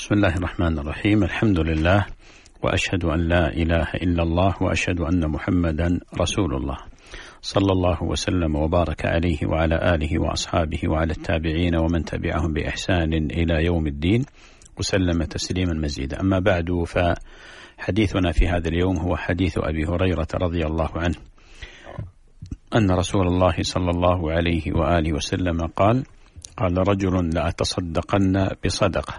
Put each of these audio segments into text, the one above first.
بسم الله الرحمن الرحيم. الحمد لله، وأشهد أن لا إله إلا الله، وأشهد أن محمدا رسول الله، صلى الله وسلم وبارك عليه وعلى آله وأصحابه وعلى التابعين ومن تبعهم بإحسان إلى يوم الدين، وسلم تسليما مزيدا. أما بعد، فحديثنا في هذا اليوم هو حديث أبي هريرة رضي الله عنه أن رسول الله صلى الله عليه وآله وسلم قال رجل لأتصدقن بصدقة،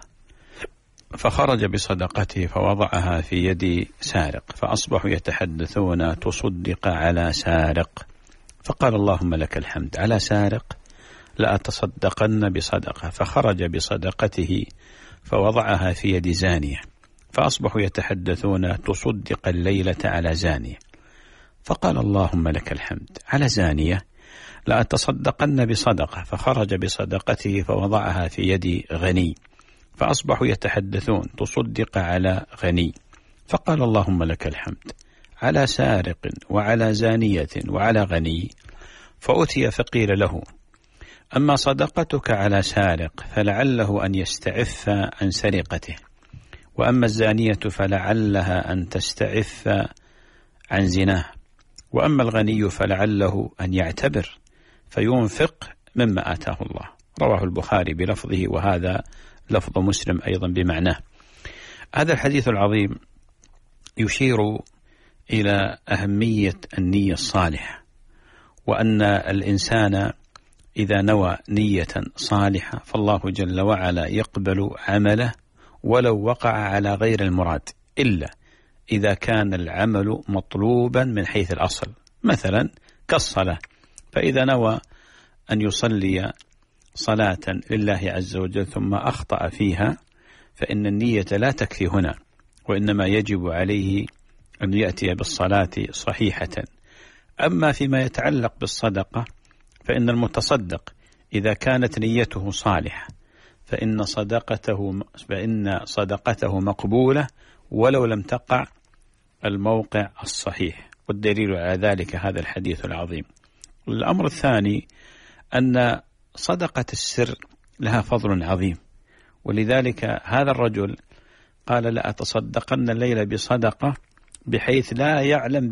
فخرج بصدقته فوضعها في يد سارق، فأصبحوا يتحدثون تصدق على سارق، فقال اللهم لك الحمد على سارق لأتصدقن بصدقة، فخرج بصدقته فوضعها في يد زانية، فأصبحوا يتحدثون تصدق الليلة على زانية، فقال اللهم لك الحمد على زانية لأتصدقن بصدقة، فخرج بصدقته فوضعها في يد غني، فأصبحوا يتحدثون تصدق على غني، فقال اللهم لك الحمد على سارق وعلى زانية وعلى غني، فأتي فقيل له أما صدقتك على سارق فلعله أن يستعف عن سرقته، وأما الزانية فلعلها أن تستعف عن زناه، وأما الغني فلعله أن يعتبر فينفق مما آتاه الله. رواه البخاري بلفظه، وهذا لفظ مسلم أيضا بمعناه. هذا الحديث العظيم يشير إلى أهمية النية الصالحة، وأن الإنسان إذا نوى نية صالحة فالله جل وعلا يقبل عمله ولو وقع على غير المراد، إلا إذا كان العمل مطلوبا من حيث الأصل، مثلا كالصلاة، فإذا نوى أن يصلي صلاة لله عز وجل ثم أخطأ فيها فإن النية لا تكفي هنا، وإنما يجب عليه أن يأتي بالصلاة صحيحة. أما فيما يتعلق بالصدقة فإن المتصدق إذا كانت نيته صالحة فإن صدقته مقبولة ولو لم تقع الموقع الصحيح، والدليل على ذلك هذا الحديث العظيم. الأمر الثاني أن صدقة السر لها فضل عظيم، ولذلك هذا الرجل قال لأتصدقن الليلة بصدقة بحيث لا يعلم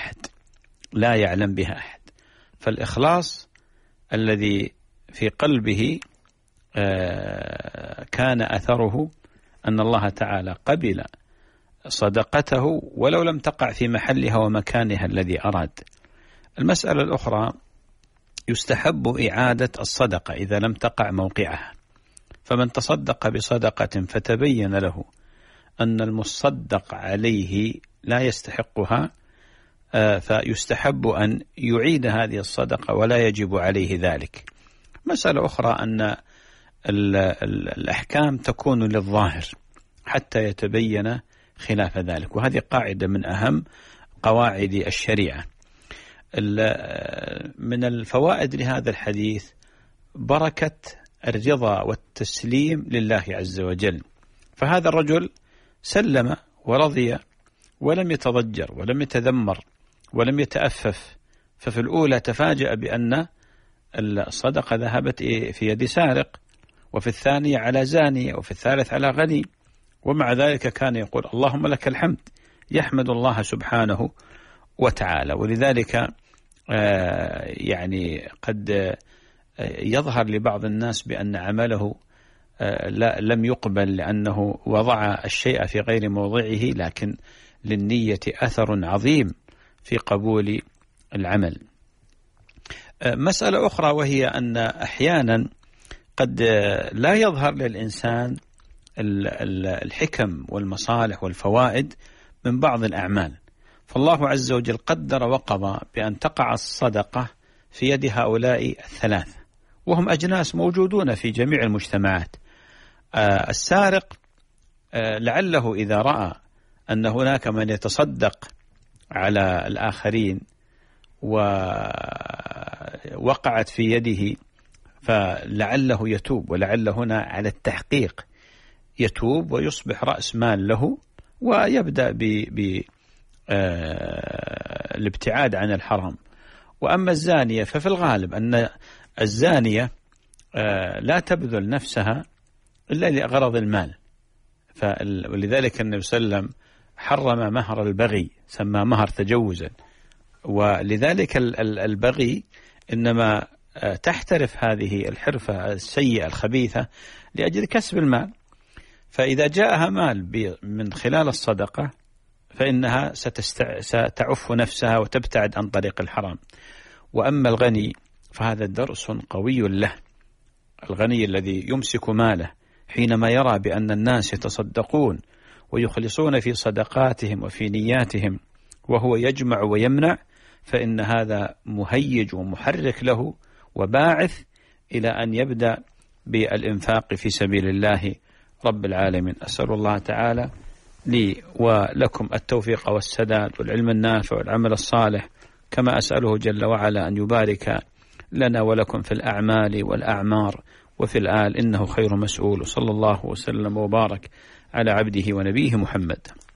بها أحد، فالإخلاص الذي في قلبه كان أثره أن الله تعالى قبل صدقته ولو لم تقع في محلها ومكانها الذي أراد. المسألة الأخرى يستحب إعادة الصدقة إذا لم تقع موقعها، فمن تصدق بصدقة فتبين له أن المصدق عليه لا يستحقها فيستحب أن يعيد هذه الصدقة ولا يجب عليه ذلك. مسألة أخرى أن الأحكام تكون للظاهر حتى يتبين خلاف ذلك، وهذه قاعدة من أهم قواعد الشريعة. من الفوائد لهذا الحديث بركة الرضا والتسليم لله عز وجل، فهذا الرجل سلم ورضي ولم يتضجر ولم يتذمر ولم يتأفف، ففي الأولى تفاجأ بأن الصدقة ذهبت في يد سارق، وفي الثانية على زانية، وفي الثالث على غني، ومع ذلك كان يقول اللهم لك الحمد، يحمد الله سبحانه وتعالى. ولذلك يعني قد يظهر لبعض الناس بأن عمله لم يقبل لأنه وضع الشيء في غير موضعه، لكن للنية أثر عظيم في قبول العمل. مسألة أخرى وهي أن أحيانا قد لا يظهر للإنسان الحكم والمصالح والفوائد من بعض الأعمال، فالله عز وجل قدر وقضى بأن تقع الصدقة في يد هؤلاء الثلاثة، وهم أجناس موجودون في جميع المجتمعات. السارق لعله إذا رأى أن هناك من يتصدق على الآخرين ووقعت في يده فلعله يتوب، ولعل هنا على التحقيق يتوب ويصبح رأس مال له ويبدأ الابتعاد عن الحرام. وأما الزانية ففي الغالب أن الزانية لا تبذل نفسها إلا لغرض المال، ولذلك النبي صلى الله عليه وسلم حرم مهر البغي، سمى مهر تجوزا. ولذلك البغي إنما تحترف هذه الحرفة السيئة الخبيثة لأجل كسب المال، فإذا جاءها مال من خلال الصدقة فإنها ستعف نفسها وتبتعد عن طريق الحرام. وأما الغني فهذا درس قوي له، الغني الذي يمسك ماله حينما يرى بأن الناس يتصدقون ويخلصون في صدقاتهم وفي نياتهم وهو يجمع ويمنع، فإن هذا مهيج ومحرك له وباعث إلى أن يبدأ بالإنفاق في سبيل الله رب العالمين. أسأل الله تعالى لي ولكم التوفيق والسداد والعلم النافع والعمل الصالح، كما أسأله جل وعلا أن يبارك لنا ولكم في الأعمال والأعمار وفي الآل، إنه خير مسؤول. صلى الله وسلم وبارك على عبده ونبيه محمد.